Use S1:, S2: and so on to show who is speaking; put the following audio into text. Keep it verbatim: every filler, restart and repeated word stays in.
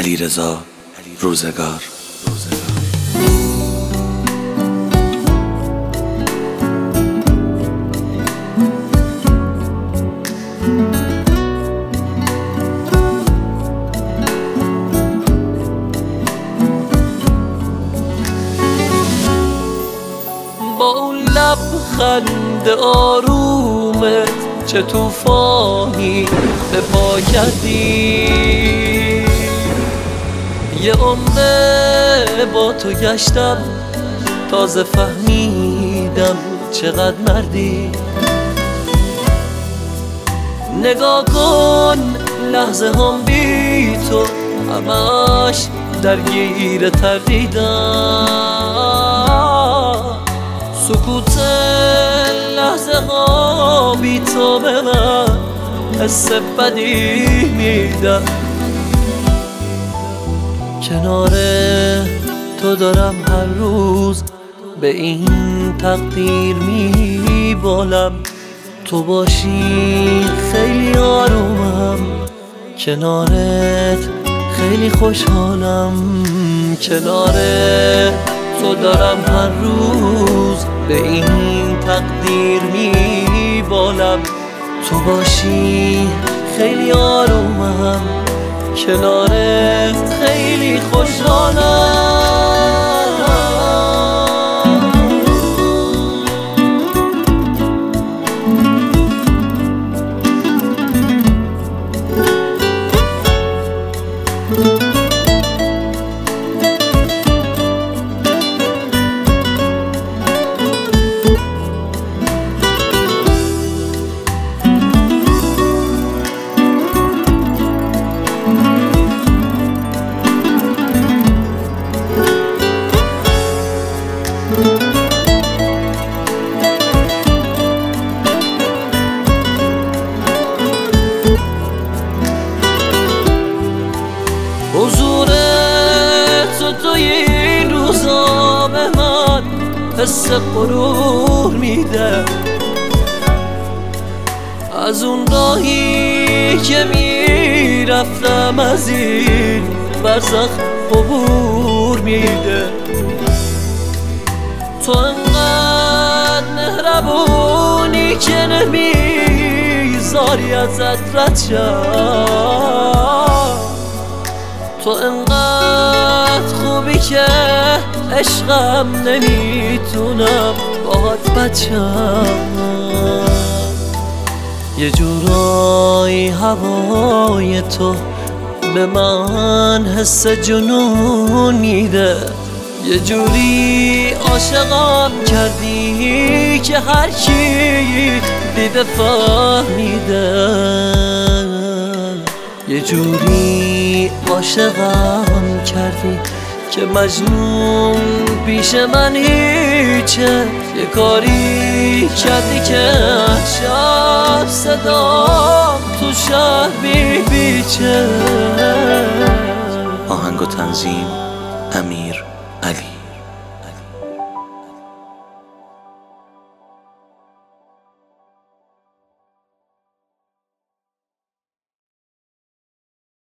S1: علیرضا روزگار.
S2: با اون لبخند آرومت چه طوفانی به پا کردی، یه عمره با تو گشتم تازه فهمیدم چقدر مردی. نگاه کن لحظه هم بی تو همش درگیر تردیدم، سکوت لحظه ها بی تو به من حس بدی میدم. کنار تو دارم هر روز به این تقدیر میبالم، تو باشی خیلی آرومم، کنارت خیلی خوشحالم. کنار تو دارم هر روز به این تقدیر میبالم، تو باشی خیلی آرومم، کنارت خیلی خوشحالم. حضور تو توی این روزا به من حس غرور میده، از اون راهی که میرفتم از این برزخ عبور میده. تو انقدر مهربونی که نمیذاری ازت رد شم، تو انقدر خوبی که عشقم نمیتونم باهات بچم. یه جورایی هوای تو به من حس جنون میده، یه جوری عاشقم کردی که هر کی دیده فهمیده، یه جوری عاشقم کردی که مجنون پیش من هیچه، یه کاری کردی که شب صدام تو شهر بیچه.
S1: آهنگ و تنظیم امیر علی.